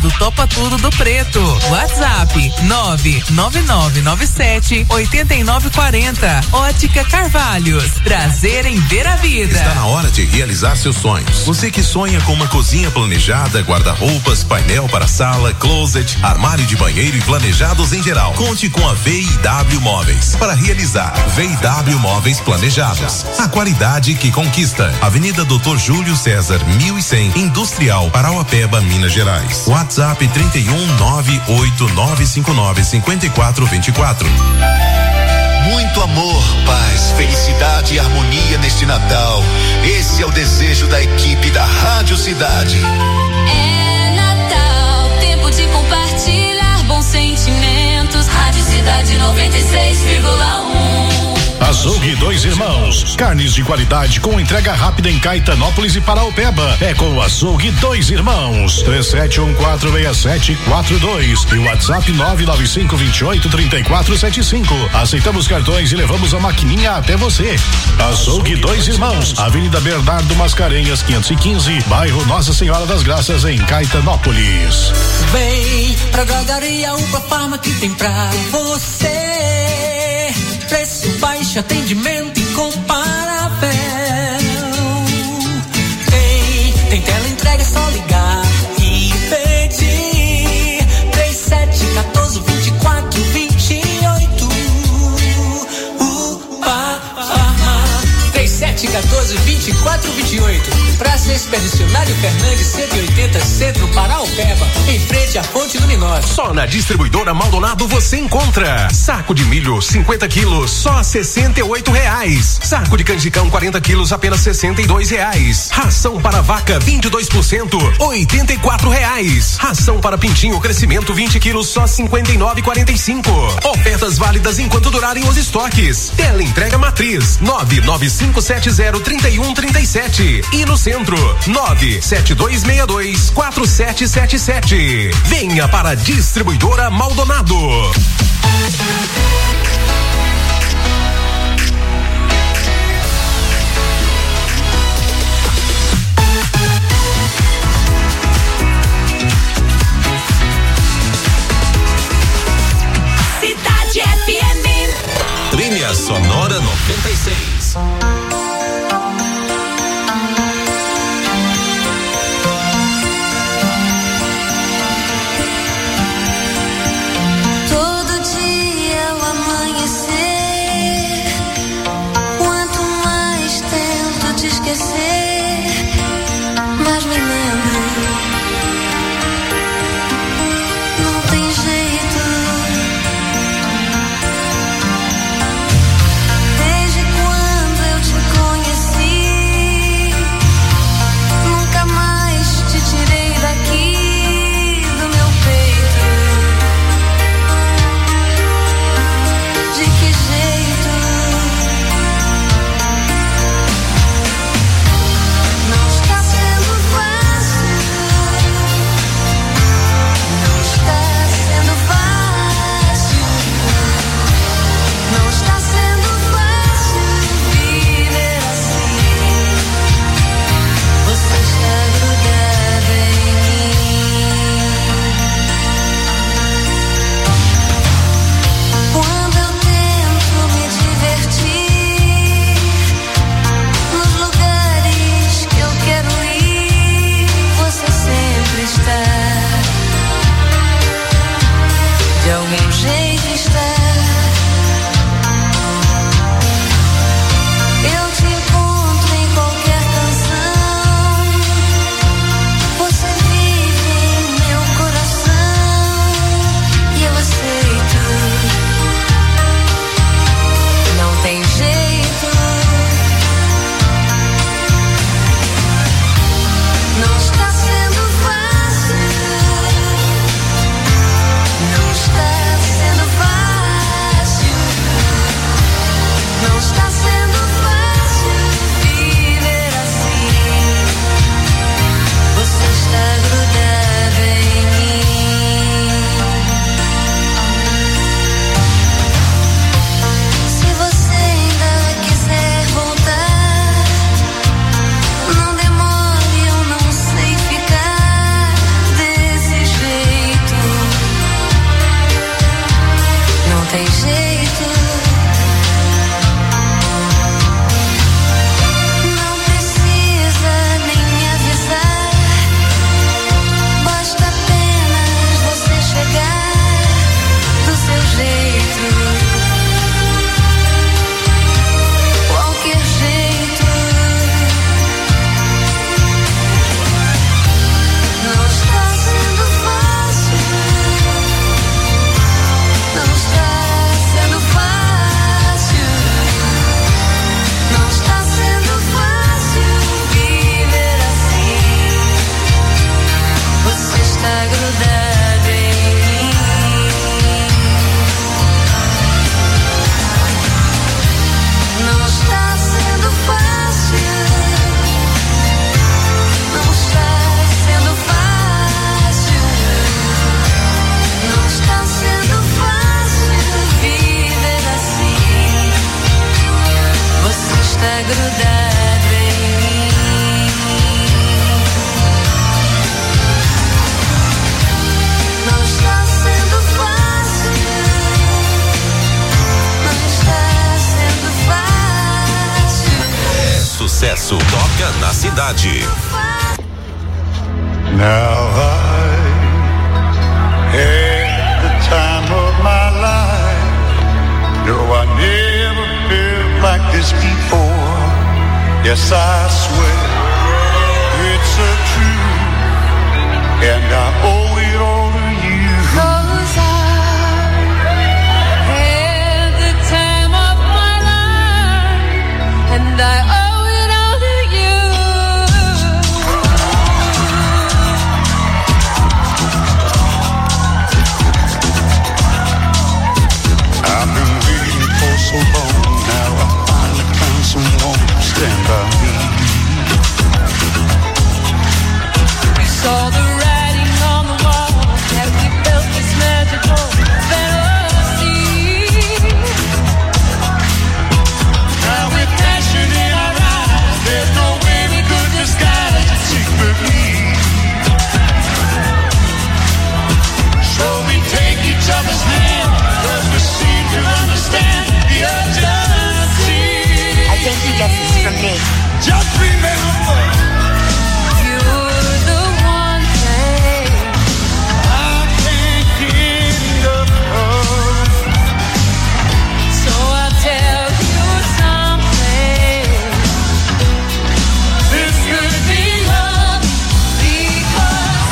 do Topa Tudo do Preto. WhatsApp 99997-8940. Ótica Carvalhos. Prazer em ver a vida. Está na hora de realizar seus sonhos. Você que sonha com uma cozinha planejada, guarda-roupas, painel para sala, closet, armário de banheiro e planejados em geral. Conte com a VIW Móveis para realizar. VIW Móveis Planejados. A qualidade que conquista. Avenida Dr. Júlio César, 1100, Industrial, Parauapeba, Minas Gerais. WhatsApp 31989595424. Muito amor, paz, felicidade e harmonia neste Natal. Esse é o desejo da equipe da Rádio Cidade. É Natal, tempo de compartilhar bons sentimentos. Rádio Cidade 96,1. Açougue Dois Irmãos. Carnes de qualidade com entrega rápida em Caetanópolis e Paraupeba. É com o Açougue Dois Irmãos. 37146742 e o WhatsApp 995283475. Aceitamos cartões e levamos a maquininha até você. Açougue Dois Irmãos. Avenida Bernardo Mascarenhas 515, bairro Nossa Senhora das Graças, em Caetanópolis. Vem pra Drogaria Upa Farma que tem pra você. Preço baixo, atendimento incomparável. Tem tela entrega, é só ligar e pedir. 3714-2428. Farma 3714-2428. Praça Expedicionário Fernandes 180, Centro, Paraupeba, em frente à Fonte Luminosa. Só na Distribuidora Maldonado você encontra saco de milho 50 quilos só R$68. Saco de canjicão 40 quilos apenas R$62. Ração para vaca 22% R$84. Ração para pintinho crescimento 20 quilos só R$59,45. Ofertas válidas enquanto durarem os estoques. Tela entrega matriz 995703137 e no centro 972624777. Venha para a Distribuidora Maldonado. Cidade FM. Trilha Sonora 96. Mas me lembro, não tem jeito. Desde quando Cidade. Now I had the time of my life. No, I never felt like this before. Yes, I swear it's a truth, and I owe it all to you. 'Cause I had the time of my life, and I owe it all to you. I've been waiting for so long. Now I finally found someone to stand by me. We saw the writing on the wall as we felt this magical fantasy. Now with passion in our eyes, there's no way we could disguise it secretly. So we take each other's hand, 'cause we seem to understand the urgency. I think he gets this from me. Just remember, You're the one thing I can't get enough of. so I'll tell you something. This could be love, Because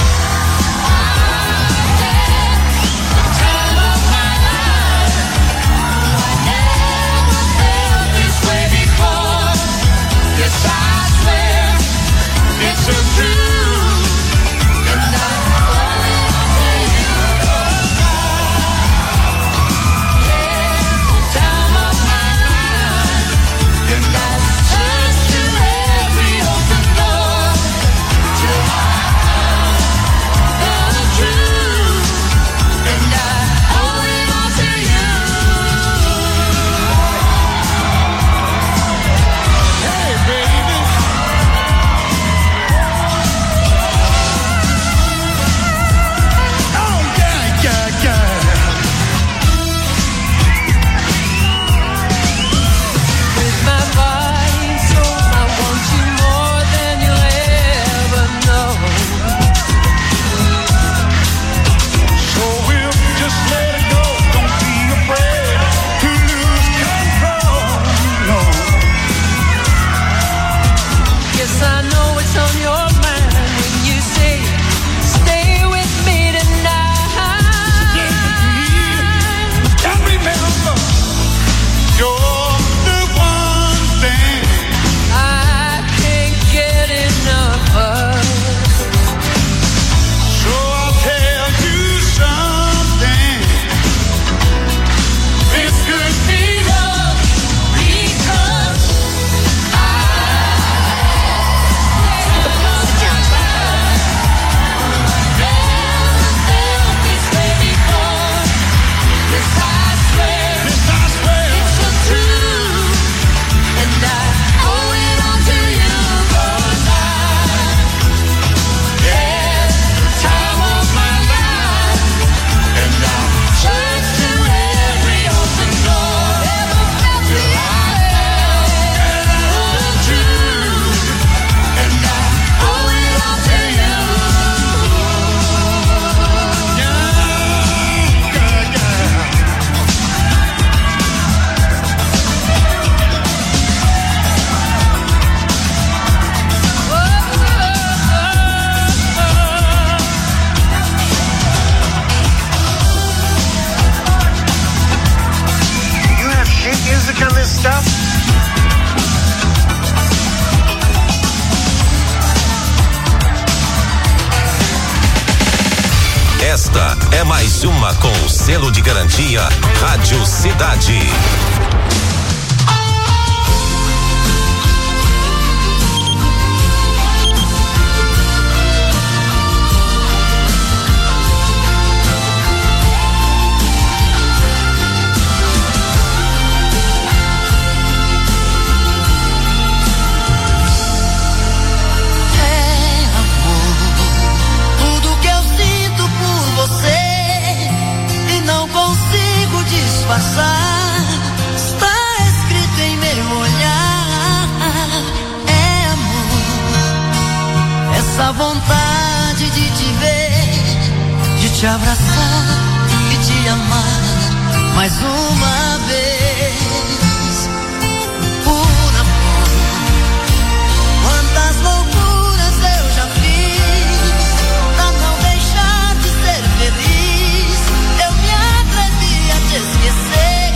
I had the time of my life. I never felt this way before. Yes, I swear it's a truth. and I owe it all to you. The time of my life, and I searched through every open door till I found the truth, and I owe it all to you. Hey, baby. Oh, yeah, yeah, yeah. With my body and soul, I want you more than you'll ever know. So we'll just let it go. Don't be afraid to lose control. No. Yes, I know it's on your mind when you say, stay with me tonight. And remember, you're the one thing I can't get enough of. so I'll tell you something. This could be love Because never felt this way before. Yes, I swear this, I swear. it's the truth, and I owe it all to you. 'Cause I had the time of my life, And I searched through every open door till I found the truth, and I owe it all to you. You have sheet music on this stuff? Esta é mais uma com o selo de garantia Rádio Cidade. É amor, tudo que eu sinto por você e não consigo disfarçar. Está te abraçar e te amar mais uma vez. Por amor, quantas loucuras eu já fiz pra não deixar de ser feliz. Eu me atrevi a te esquecer,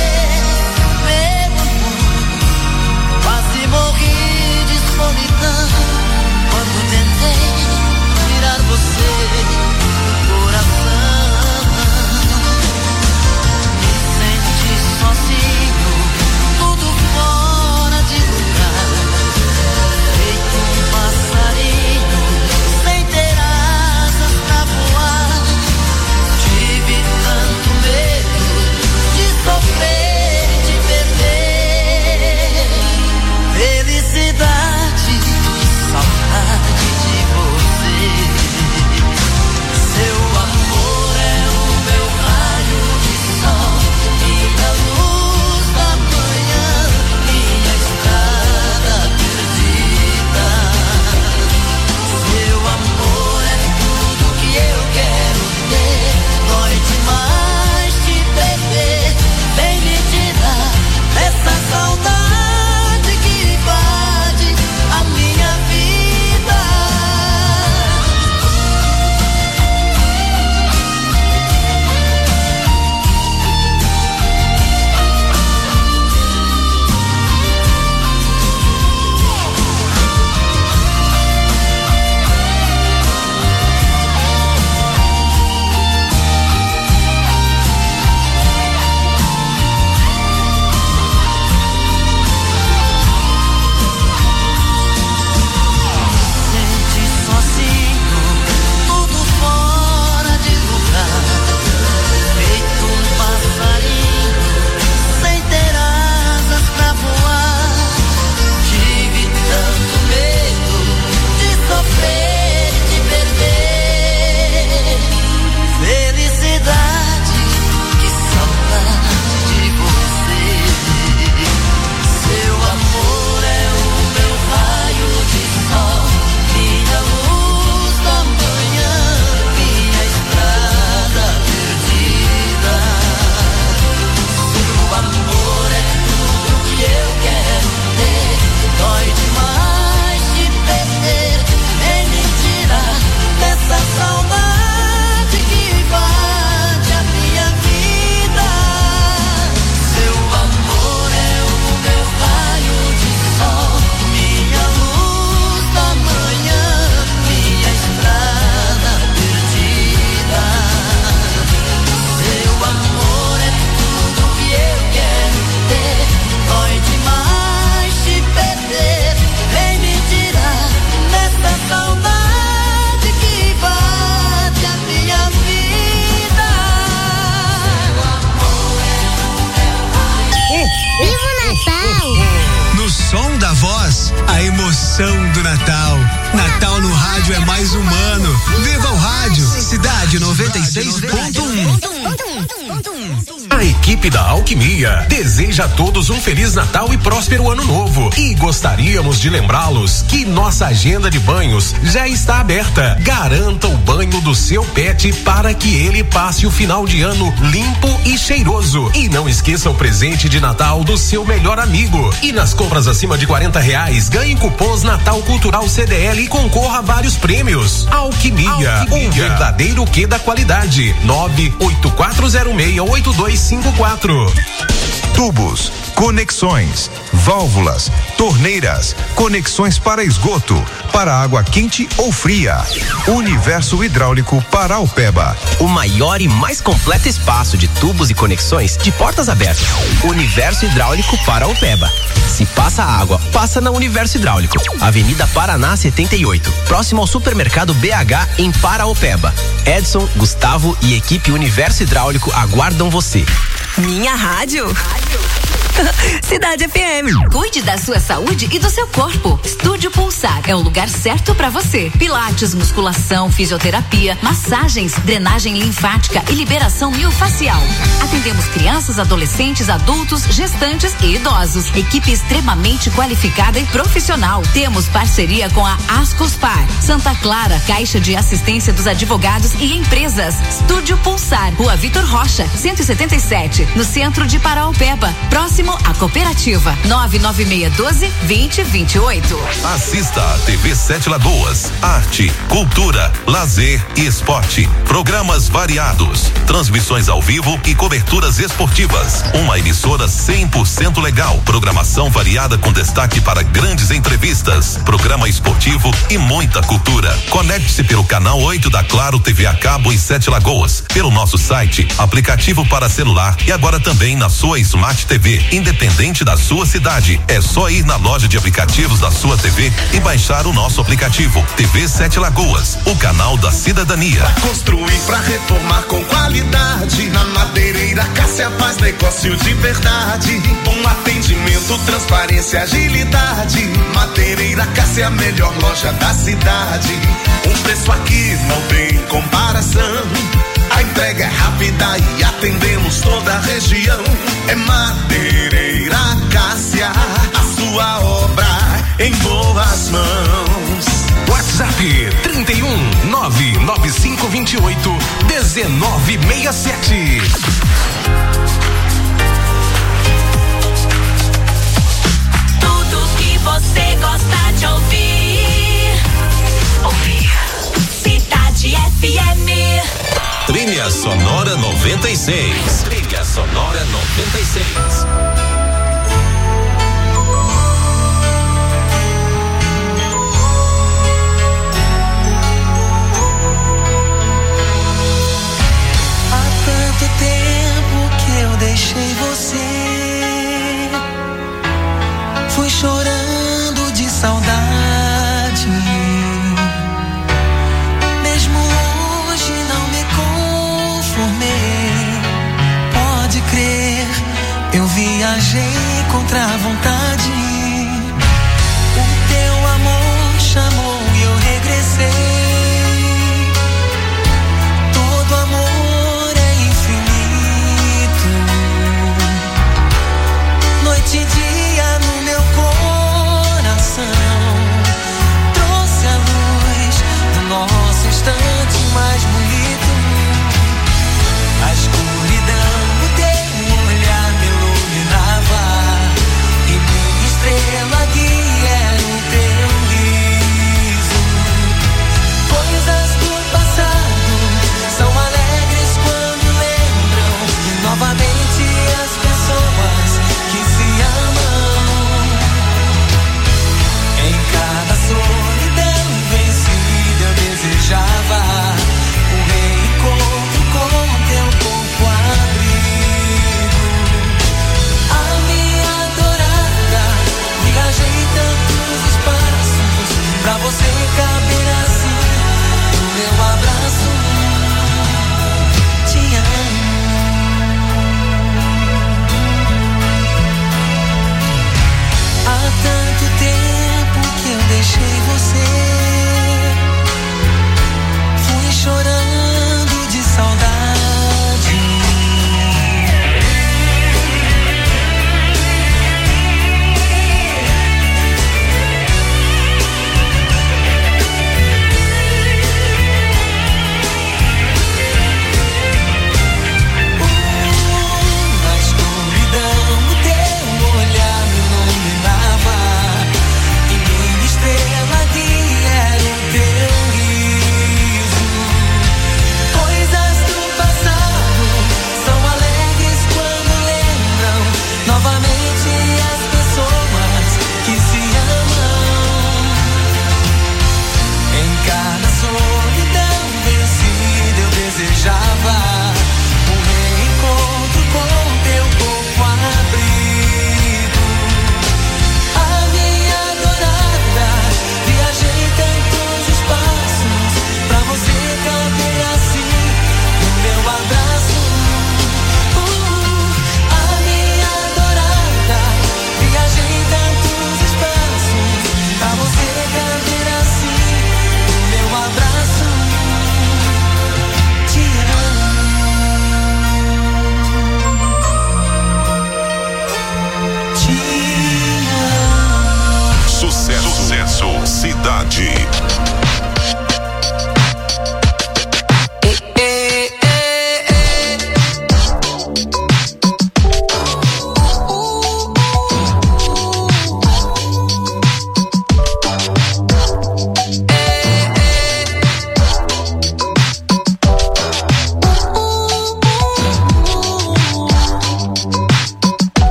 meu amor. Quase morri de solidão quando tentei tirar você do coração. Me senti sozinho, tudo fora de lugar, feito um passarinho sem ter asas pra voar. Tive tanto medo de sofrer e de perder felicidade e saudade de você. Seu amor é o meu raio de sol, minha luz da manhã, minha estrada perdida. Seu amor é tudo que eu quero ter, dói demais te perder. Vem me tirar dessa saudade que invade a minha vida. Sente sozinho, tudo fora de lugar, feito um passarinho sem ter asas pra voar. Tive tanto medo de sofrer e de perder felicidade, que saudade de você. Seu amor é o meu raio de sol, minha luz da manhã, minha estrada perdida. Seu amor é tudo que eu quero ter, dói demais te perder. Vem me tirar dessa saudade que invade a minha vida. Seu amor é o meu raio de sol, minha luz da manhã, minha estrada perdida. Seu amor é tudo que eu quero ter, dói demais te perder. Vem me tirar dessa saudade que invade a minha vida. Viva o Natal! No som da voz, a emoção do Natal. Natal no rádio é mais humano. Viva o rádio. Cidade 96.1. A equipe da Alquimia deseja a todos um Feliz Natal e próspero Ano Novo. E gostaríamos de lembrá-los que nossa agenda de banhos já está aberta. Garanta o banho do seu pet para que ele passe o final de ano limpo e cheiroso. E não esqueça o presente de Natal do seu melhor amigo. E nas compras acima de R$40, ganhe cupons Natal Cultural CDL e concorra a vários prêmios. Alquimia, um verdadeiro quê da qualidade. 984068254. Tubos, conexões, válvulas, torneiras, conexões para esgoto, para água quente ou fria. Universo Hidráulico Paraupeba. O maior e mais completo espaço de tubos e conexões de portas abertas. Universo Hidráulico Paraupeba. Se passa água, passa na Universo Hidráulico. Avenida Paraná 78, próximo ao supermercado BH em Paraupeba. Edson, Gustavo e equipe Universo Hidráulico aguardam você. Minha rádio. Cidade FM. Cuide da sua saúde e do seu corpo. Estúdio Pulsar é o lugar certo pra você. Pilates, musculação, fisioterapia, massagens, drenagem linfática e liberação miofascial. Atendemos crianças, adolescentes, adultos, gestantes e idosos. Equipe extremamente qualificada e profissional. Temos parceria com a Ascospar, Santa Clara, Caixa de Assistência dos Advogados e Empresas. Estúdio Pulsar, Rua Vitor Rocha, 177, no centro de Paraupeba, próximo à Cooperativa. 99612-2028. Assista a TV Sete Lagoas. Arte, cultura, lazer e esporte. Programas variados, transmissões ao vivo e coberturas esportivas. Uma emissora 100% legal. Programação variada com destaque para grandes entrevistas, programa esportivo e muita cultura. Conecte-se pelo canal 8 da Claro TV a cabo em Sete Lagoas, pelo nosso site, aplicativo para celular e agora também na sua Smart TV, independente da sua cidade. É só ir na loja de aplicativos da sua TV e baixar o nosso aplicativo TV Sete Lagoas, o canal da cidadania. Pra construir, pra reformar com qualidade, na Madeireira Cássia faz negócio de verdade. Bom atendimento, transparência, agilidade. Madeireira Cássia é a melhor loja da cidade. Um preço aqui não tem comparação. A entrega é rápida e atendemos toda a região. É Madeireira Cássia, a sua obra em boas mãos. WhatsApp 31 99528 1967. Tudo que você gosta de ouvir. Cidade FM. Trilha Sonora 96. Trilha Sonora 96. Deixei você, fui chorando de saudade. Mesmo hoje não me conformei. Pode crer, eu viajei contra a vontade. O teu amor chamou e eu regressei. Todo amor noite e dia no meu coração, trouxe a luz do nosso instante mais bonito. A escuridão, o teu olhar me iluminava e minha estrela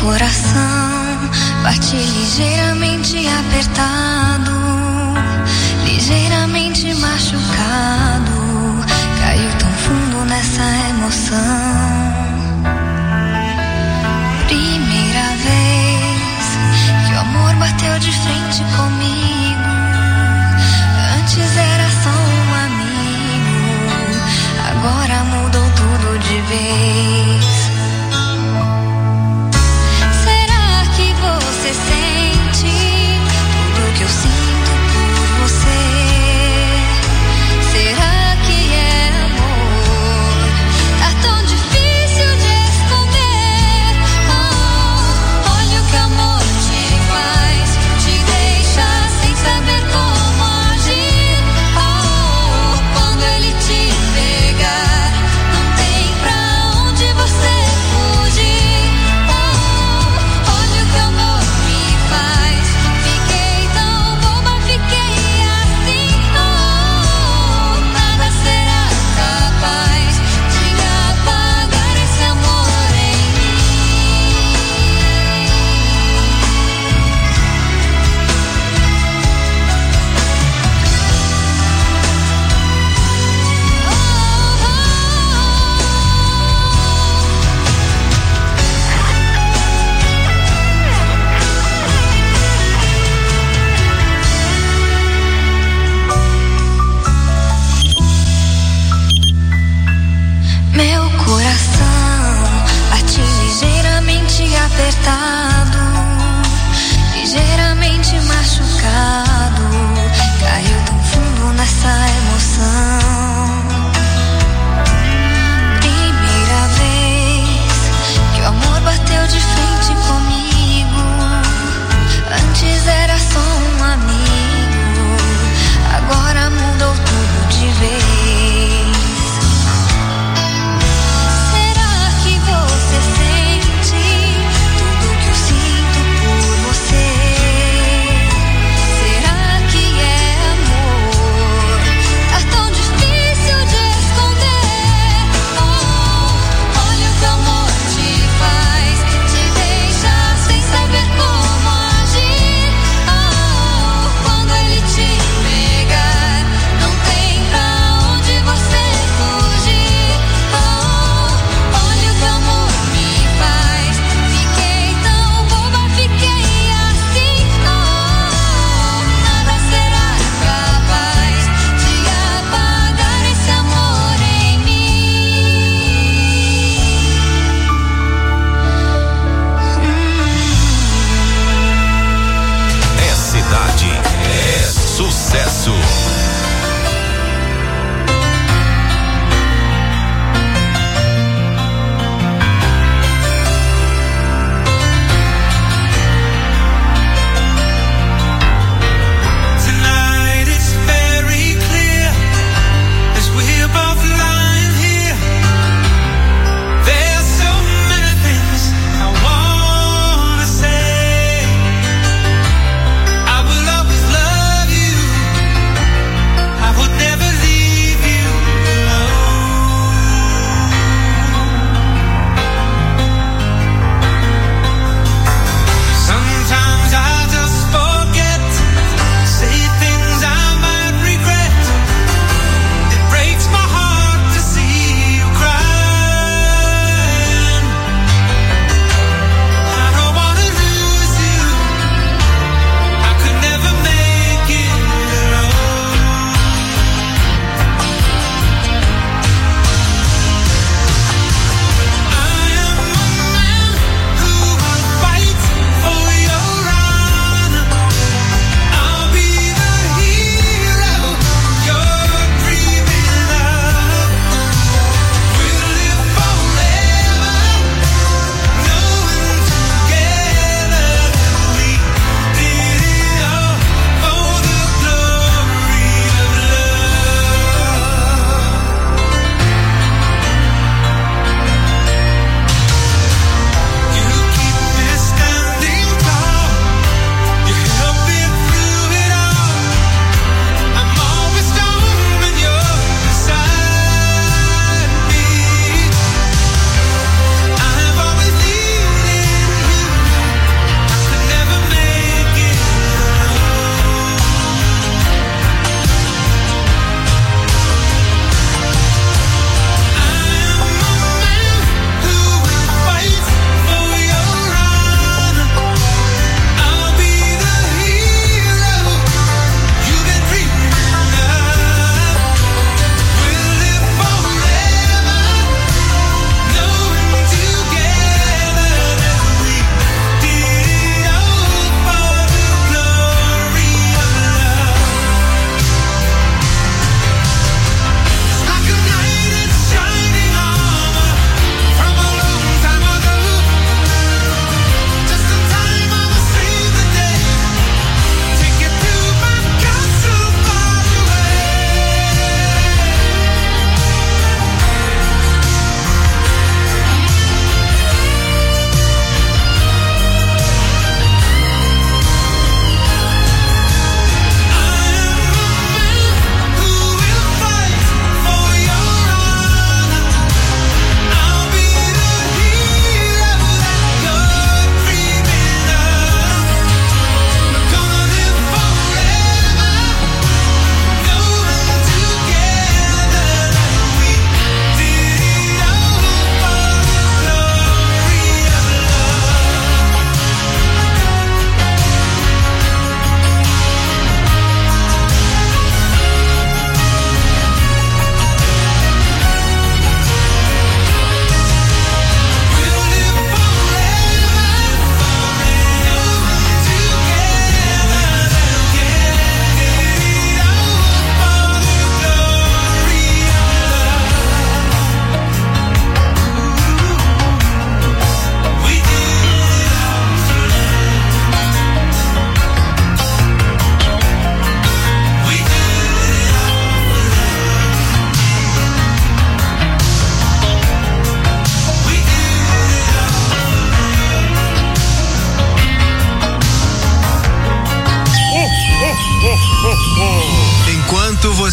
coração bate ligeiramente apertado, ligeiramente machucado. Caiu tão fundo nessa emoção. Primeira vez que o amor bateu de frente comigo. Antes era só um amigo, agora mudou tudo de vez. Será que você sente tudo que eu sinto por você? Será que é amor? Tá tão difícil de esconder. Oh, olha o que amor te faz, te deixa sem saber como agir. Oh, quando ele te pegar, não tem pra onde você fugir. Oh, olha o que amor me faz, fiquei tão boba, fiquei assim. Oh, nada será capaz de apagar esse amor em mim. Meu coração bate ligeiramente apertado, ligeiramente machucado. Caiu tão fundo nessa emoção. Primeira vez que o amor bateu de frente comigo. Antes era só um amigo, agora mudou tudo de vez. Será que você sente tudo que eu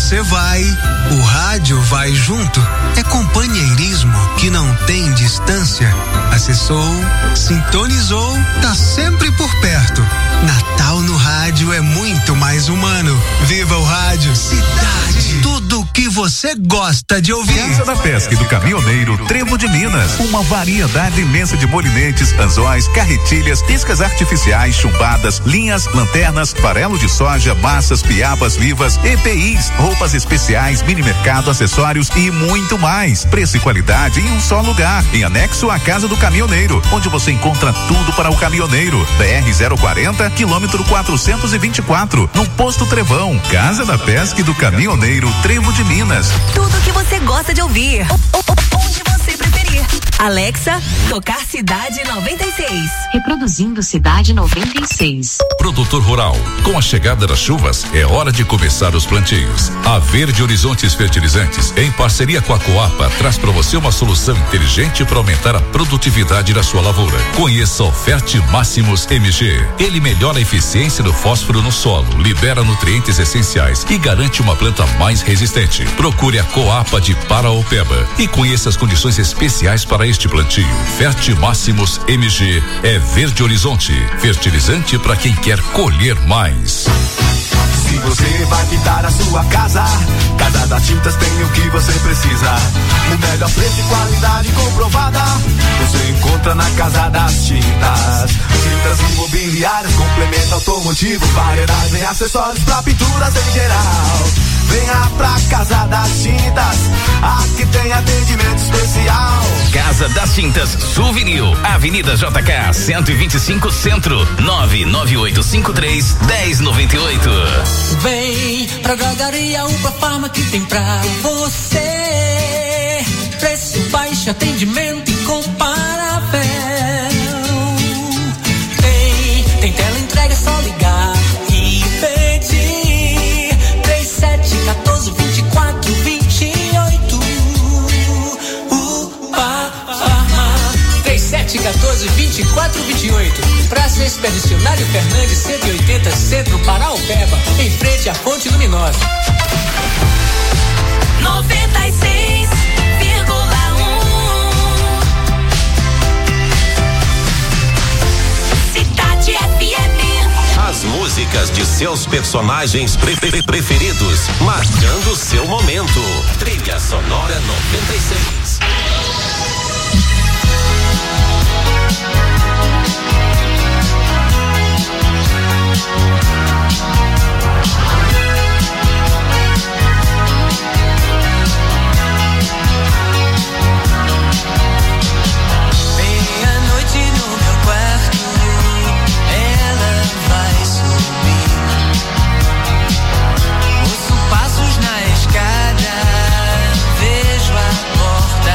você vai, o rádio vai junto. É companheirismo que não tem distância. Acessou, sintonizou, tá sempre por perto. Natal no rádio é muito mais humano. Viva o rádio. Cidade. Tudo que você gosta de ouvir. Casa da Pesca e do Caminhoneiro Trevo de Minas. Uma variedade imensa de molinetes, anzóis, carretilhas, iscas artificiais, chumbadas, linhas, lanternas, farelo de soja, massas, piabas vivas, EPIs, roupas especiais, mini mercado, acessórios e muito mais. Preço e qualidade em um só lugar. Em anexo à Casa do Caminhoneiro, onde você encontra tudo para o caminhoneiro. BR 040, quilômetro 424, no Posto Trevão. Casa da Pesca e do Caminhoneiro Trevo de Minas. Tudo que você gosta de ouvir. Onde você preferir. Alexa, tocar Cidade 96. Reproduzindo Cidade 96. Produtor rural, com a chegada das chuvas, é hora de começar os plantios. A Verde Horizontes Fertilizantes, em parceria com a Coapa, traz para você uma solução inteligente para aumentar a produtividade da sua lavoura. Conheça o Ferte Máximos MG. Ele melhora a eficiência do fósforo no solo, libera nutrientes essenciais e garante uma planta mais resistente. Procure a Coapa de Paraopeba e conheça as condições especiais para este plantio. Ferte Máximos MG é Verde Horizonte, fertilizante para quem quer colher mais. Se você vai pintar a sua casa, Casa das Tintas tem o que você precisa. O melhor preço e qualidade comprovada você encontra na Casa das Tintas. Tintas imobiliárias, complemento automotivo, variedade em acessórios pra pinturas em geral. Venha pra Casa das Tintas, aqui tem atendimento especial. Casa das Tintas Souvenir, Avenida JK 125 Centro, 99853-1098. Vem pra Drogaria Upa Farma que tem pra você. Preço baixo, atendimento incomparável. Tem tela entrega, é só ligar e pedir. 3714-2428. Upa Farma. 3714-2428. Praça Expedicionário Fernandes 180 Centro, Paraopeba, em frente à Fonte Luminosa. 96,1 Cidade FM. As músicas de seus personagens preferidos, marcando seu momento. Trilha Sonora 96. Meia-noite no meu quarto, ela vai subir. Ouço passos na escada, vejo a porta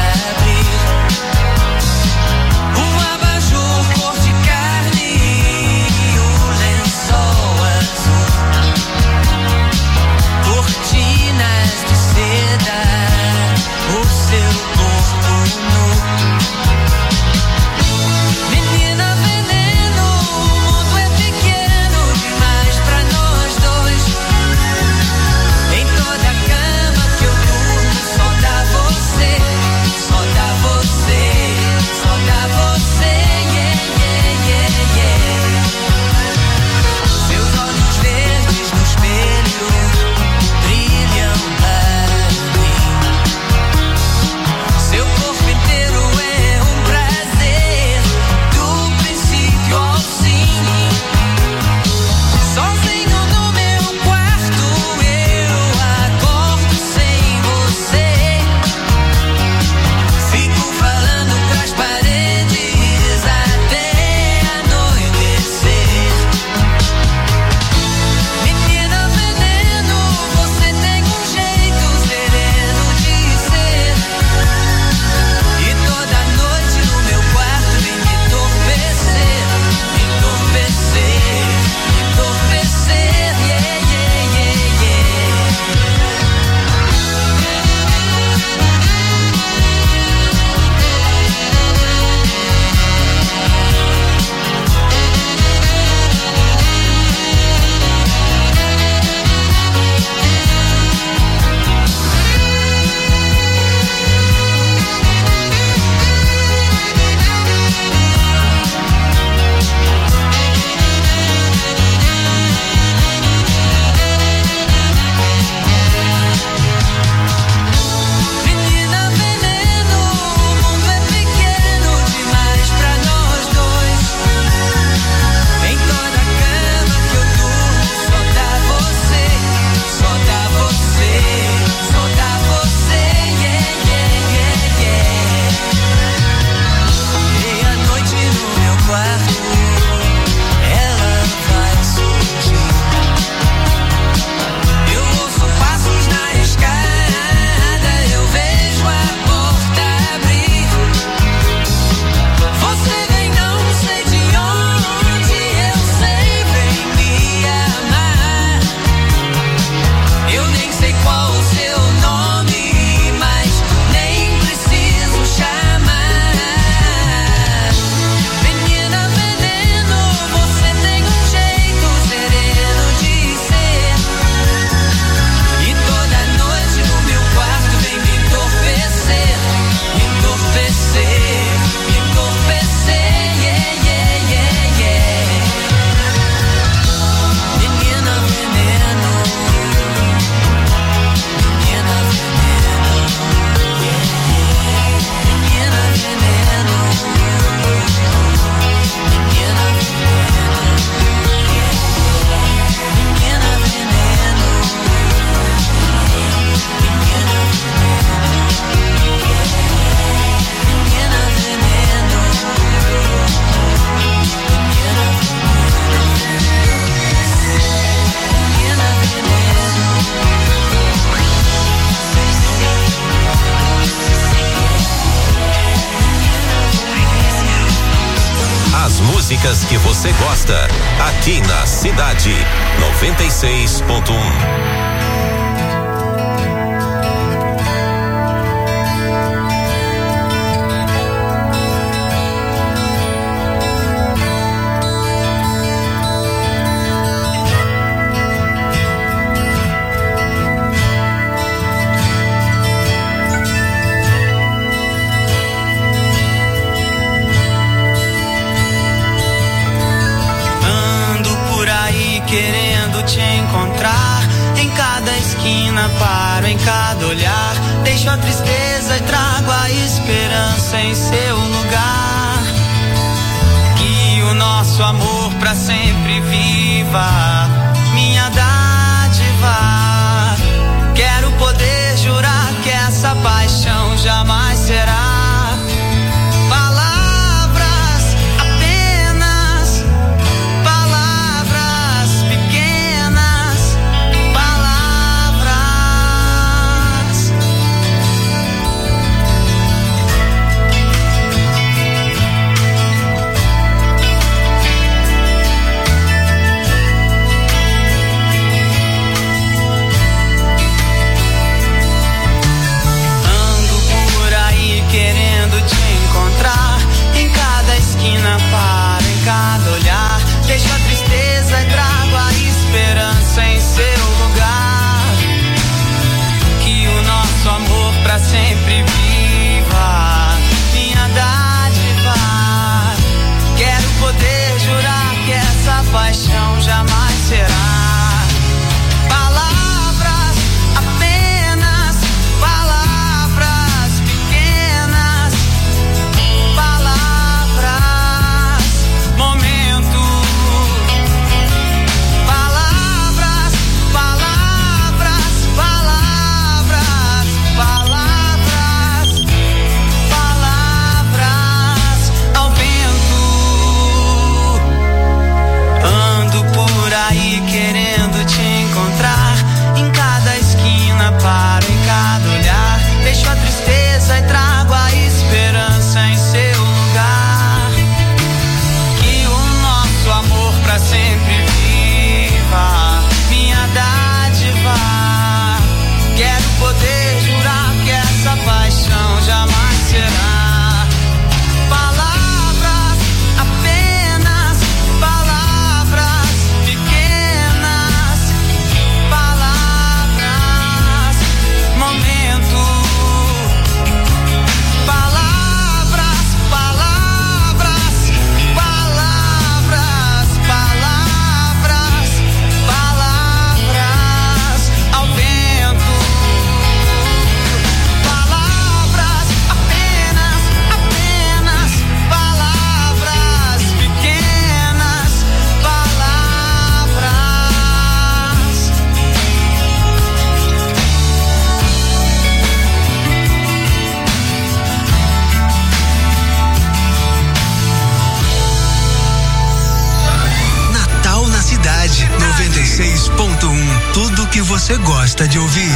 músicas que você gosta, aqui na Cidade 96.1. Querendo te encontrar em cada esquina, paro em cada olhar, deixo a tristeza e trago a esperança em seu lugar. Que o nosso amor pra sempre viva, minha dádiva. Quero poder jurar que essa paixão jamais será para em cada olhar, deixo a tristeza e trago a esperança em seu lugar. Que o nosso amor pra sempre viva, minha dádiva. Quero poder jurar que essa paixão jamais será querendo te encontrar em cada esquina, paro em cada olhar, deixo a tristeza e trago a esperança em seu lugar. Que o nosso amor pra sempre viva, minha dádiva. Quero poder jurar que essa paixão jamais será Cidade 96.1, tudo que você gosta de ouvir.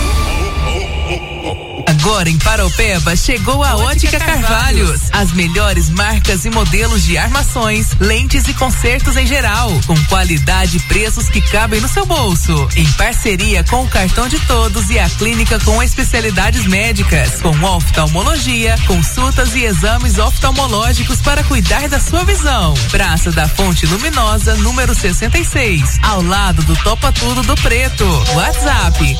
Agora em Paraupeba chegou a Ótica Carvalhos. As melhores marcas e modelos de armações, lentes e consertos em geral, com qualidade e preços que cabem no seu bolso. Em parceria com o Cartão de Todos e a Clínica com especialidades médicas, com oftalmologia, consultas e exames oftalmológicos para cuidar da sua visão. Praça da Fonte Luminosa, número 66, ao lado do Topa Tudo do Preto. WhatsApp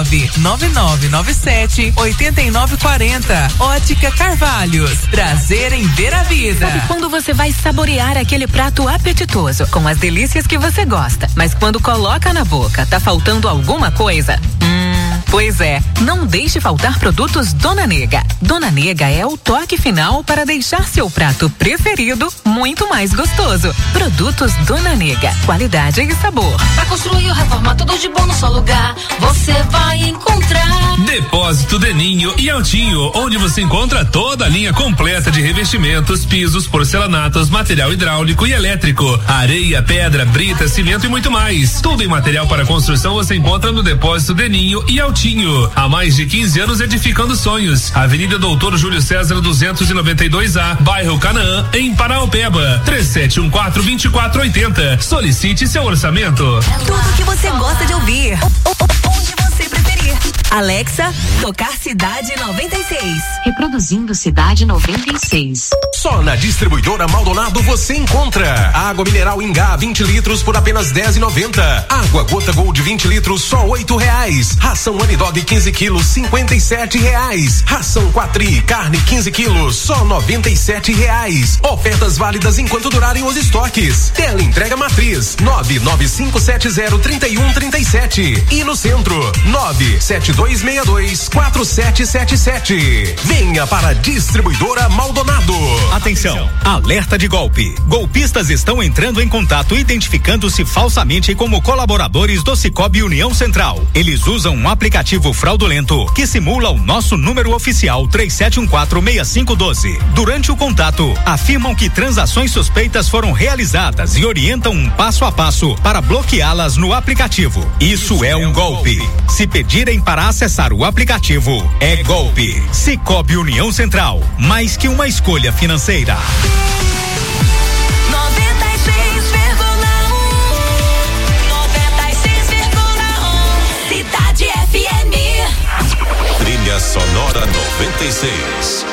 99997-8940. Ótica Carvalhos. Prazer em ver a vida. Sabe quando você vai saborear aquele prato apetitoso com as delícias que você gosta, mas quando coloca na boca tá faltando alguma coisa? Pois é, não deixe faltar produtos Dona Nega. Dona Nega é o toque final para deixar seu prato preferido muito mais gostoso. Produtos Dona Nega, qualidade e sabor. Pra construir ou reformar tudo de bom no só lugar, você vai encontrar Depósito Deninho e Altinho, onde você encontra toda a linha completa de revestimentos, pisos, porcelanatos, material hidráulico e elétrico, areia, pedra, brita, cimento e muito mais. Tudo em material para construção você encontra no Depósito Deninho e Altinho. Altinho. Há mais de 15 anos edificando sonhos. Avenida Doutor Júlio César 292A, bairro Canaã, em Paraupeba. 3714-2480. Solicite seu orçamento. Tudo que você gosta de ouvir. Onde você preferir. Alexa, tocar Cidade 96. Reproduzindo Cidade 96. Só na Distribuidora Maldonado você encontra água mineral Ingá 20 litros por apenas R$10,90. Água Gota Gold 20 litros só R$8. Ração Anidog 15 quilos R$57. Ração Quatri carne 15 quilos só R$97. Ofertas válidas enquanto durarem os estoques. Tela entrega matriz 995703137 e no centro 972624777. Venha para a Distribuidora Maldonado. Atenção, alerta de golpe. Golpistas estão entrando em contato identificando-se falsamente como colaboradores do Sicoob União Central. Eles usam um aplicativo fraudulento que simula o nosso número oficial 37146512. Durante o contato, afirmam que transações suspeitas foram realizadas e orientam um passo a passo para bloqueá-las no aplicativo. Isso é um golpe. Se pedirem para acessar o aplicativo, é golpe. Sicoob União Central, mais que uma escolha financeira. 96,1 Cidade FM. Trilha Sonora 96.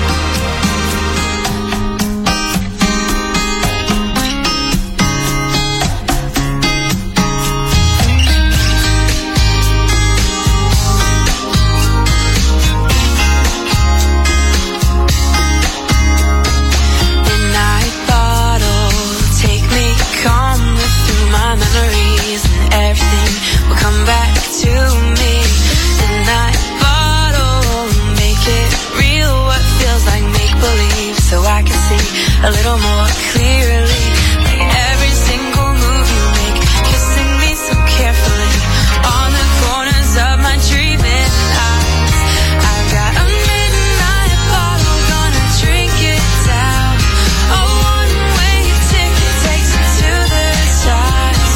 Memories and everything will come back to me. And that bottle, make it real. What feels like make believe, so I can see a little more clearly. Like every single move you make, kissing me so carefully on the corners of my dreaming eyes. I've got a midnight bottle, gonna drink it down. A one-way ticket takes me to the top.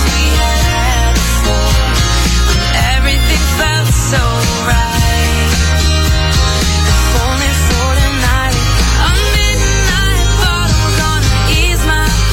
So right. If only for tonight, a midnight bottle gonna ease my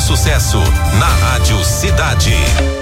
sucesso na Rádio Cidade.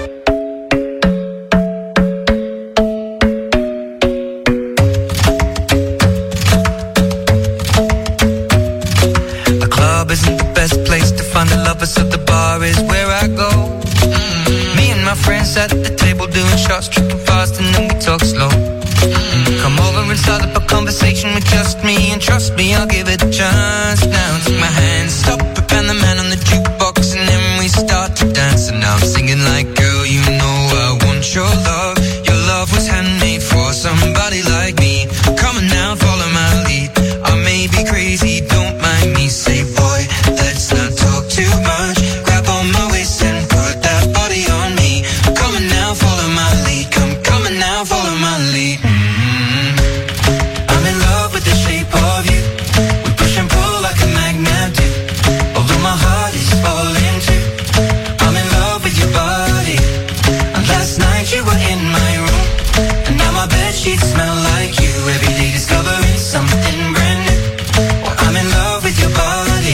The club isn't the best place to find the lovers, so the bar is where I go. Me and my friends at the table doing shots, tripping fast, and then we talk slow. Come over and start up a conversation with just me, and trust me, I'll give it a chance. Now take my hand, stop it, and the man on the jukebox, and then we start to dance. And now I'm singing like, girl, you know I want your love. Your love was handmade for somebody like me. Come on now, follow my lead. I may be crazy, don't mind me. Say, boy, let's not talk too much. Grab on my waist and put that body on me. Come on now, follow my lead. Come on now, follow my lead. I'm in love with the shape of you. We push and pull like a magnet do. Although my heart is falling too. I'm in love with your body. And last night you were in my room, and now my bedsheets smell like you. Every day discovering something brand new. Well, I'm in love with your body.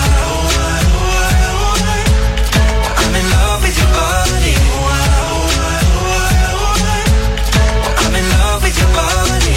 I'm in love with your body. I'm in love with your body.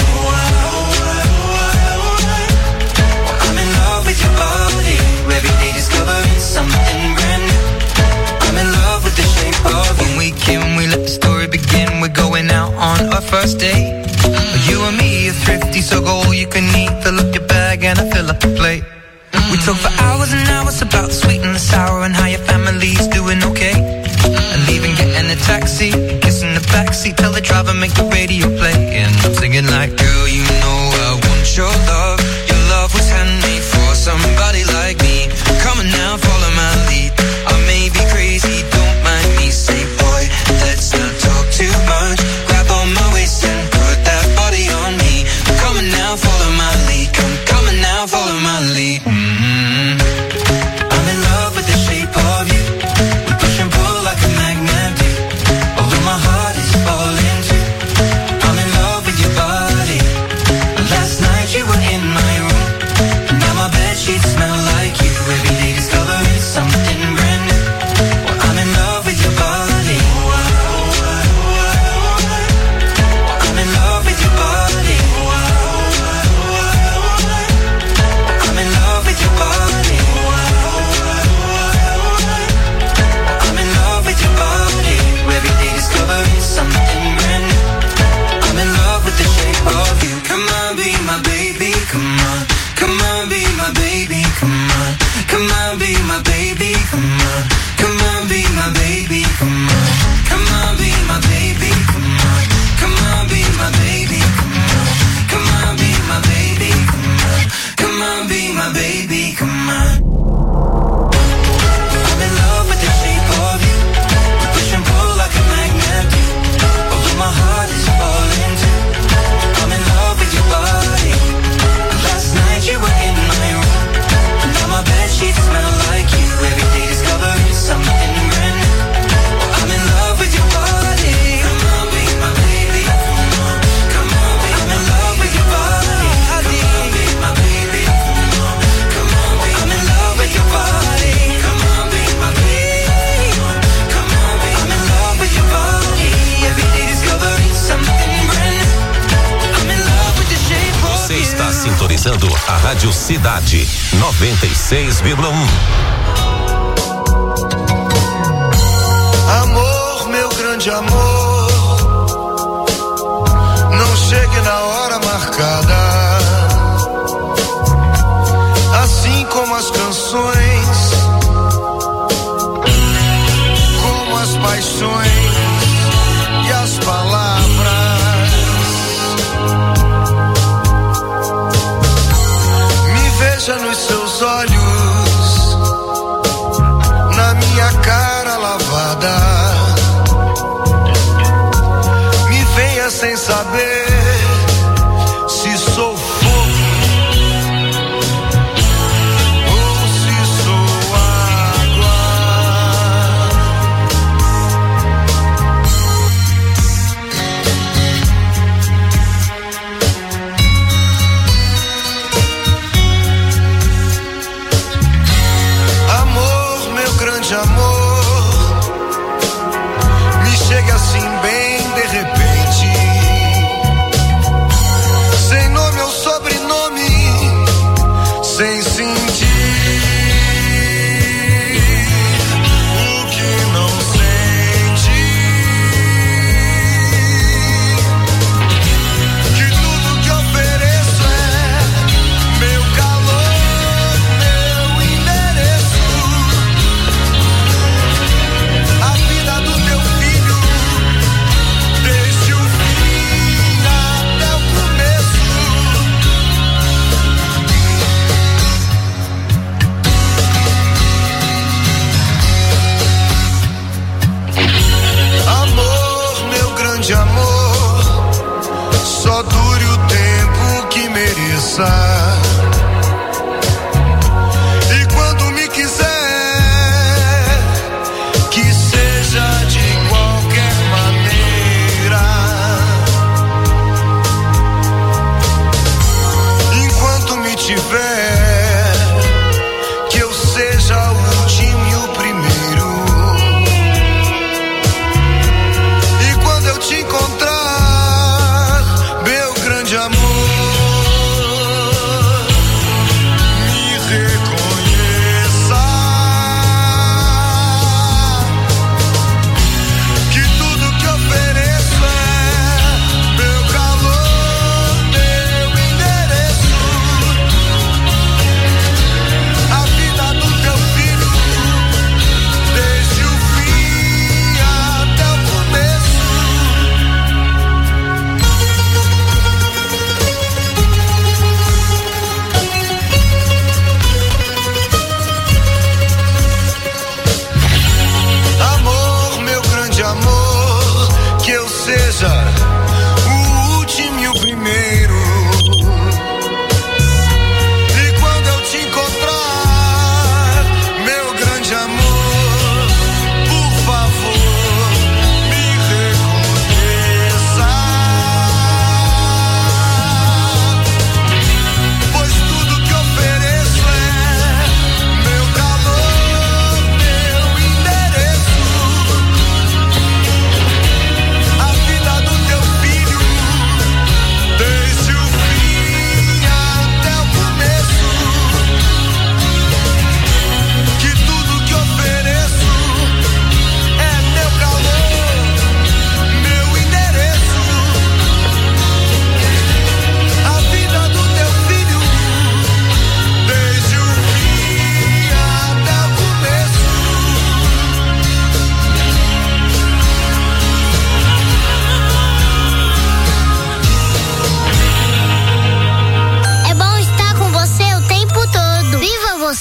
I'm in love with your body. Every day discovering something brand new. I'm in love with the shape of you. When we came, we let the story begin. We're going out on our first date. You and me are thrifty, so go all you can eat. Fill up your bag and I fill up the plate. We talk for hours and hours about the sweet and the sour, and how your family's doing okay. And leaving, getting a taxi, kissing the backseat, tell the driver make the radio play. And I'm singing like, girl, you know I want your love. Your love was handmade for somebody like me. Come on now, follow my lead. I may be crazy, don't mind me. Say, boy, let's not talk too much. Grab on my waist and put that body on me. Come on now, follow my lead. Come on now, follow my lead. I'm in love with the shape of you. We push and pull like a magnet do. Although my heart is falling too. I'm in love with your body. And last night you were in my room, and now my bedsheets smell like you. Every day discovering something brand new. Well, I'm in love with your body. I'm in love with your body. I'm in love with your body. I'm in love with your body. Every day discovering something brand new. I'm in love with the shape of you. Come on, be my baby, come on. Come on, be my baby, come on. Come on, be my baby, come on. Come on, be my baby, come on. Come on, be my baby, come on. Come on, be my baby, come on. Come on, be my baby, come on. Come on, be my baby, come on. I'm in love with the shape of you. We push and pull like a magnet do. Although my heart is falling too. I'm in love with your body. Last night you were in my room, and now my bedsheets smell like you. Every day discovering something brand new. Well, I'm in love with your body. Come on, be my baby. Come on, come on, be I'm in love with your body. Come on, be my baby. Come on, come on, be I'm in love with your body. Come on, be my baby. Come on, be I'm in love with your body. Every day discovering something brand new. I'm in love with the shape of Você está sintonizando a Rádio Cidade 96,1. Amor, meu grande amor, não chegue na hora marcada. Assim como as canções, como as paixões e as palavras. Me veja nos seus olhos, na minha cara lavada. Me venha sem saber se sou fogo ou se sou água. Amor, meu grande amor,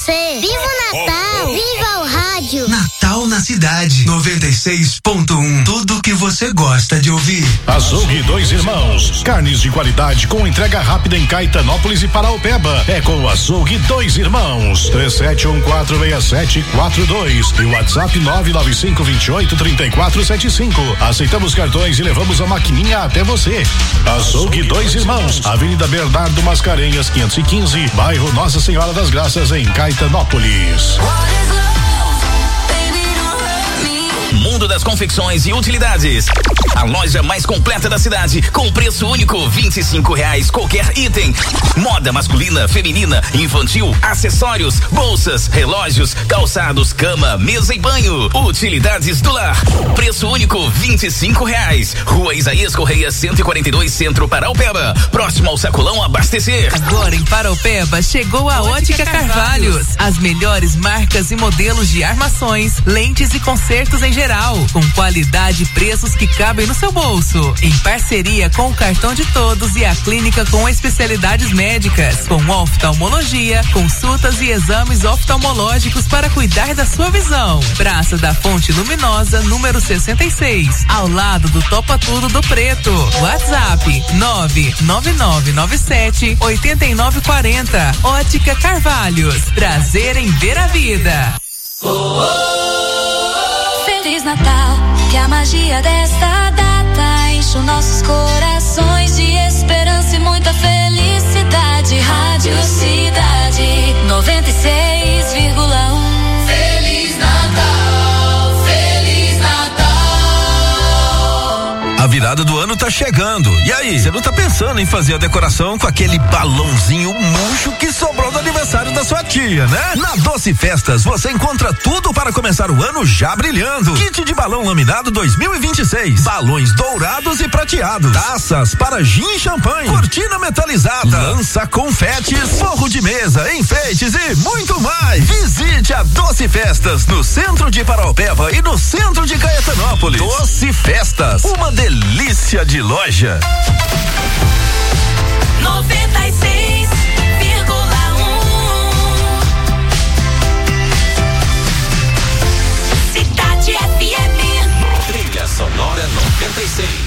você. Viva o Natal! Viva o rádio! Natal na cidade. 96.1. Tudo que você gosta de ouvir. Açougue Dois Irmãos. Carnes de qualidade com entrega rápida em Caetanópolis e Paraupeba. É com o Açougue Dois Irmãos. 37146742 e o WhatsApp 995283475. Aceitamos cartões e levamos a maquininha até você. Açougue Dois Irmãos. Avenida Bernardo Mascarenhas 515, bairro Nossa Senhora das Graças, em Caetanópolis. Mundo das Confecções e Utilidades. A loja mais completa da cidade, com preço único, R$25 qualquer item. Moda masculina, feminina, infantil, acessórios, bolsas, relógios, calçados, cama, mesa e banho. Utilidades do lar. Preço único, R$25. Rua Isaías Correia 142, Centro, Paraupeba. Próximo ao Sacolão Abastecer. Agora em Paraupeba chegou a Ótica Carvalhos. As melhores marcas e modelos de armações, lentes e consertos em geral, com qualidade e preços que cabem no seu bolso. Em parceria com o Cartão de Todos e a clínica com especialidades médicas, com oftalmologia, consultas e exames oftalmológicos para cuidar da sua visão. Praça da Fonte Luminosa, número 66, ao lado do Topa Tudo do Preto. WhatsApp 99997-8940. Ótica Carvalhos. Prazer em ver a vida. Feliz Natal, que a magia desta data enche os nossos corações de esperança e muita felicidade. Rádio Cidade 96,1. Feliz Natal, Feliz Natal. A virada do ano tá chegando. E aí, você não tá pensando em fazer a decoração com aquele balãozinho murcho que sobrou do aniversário da sua tia, né? Na Doce Festas você encontra tudo para começar o ano já brilhando. Kit de balão laminado 2026, balões dourados e prateados, taças para gin e champanhe, cortina metalizada, lança confetes, forro de mesa, enfeites e muito mais. Visite a Doce Festas no centro de Paraupeba e no centro de Caetanópolis. Doce Festas, uma delícia de loja. 96,1. Cidade FM. Trilha Sonora 96.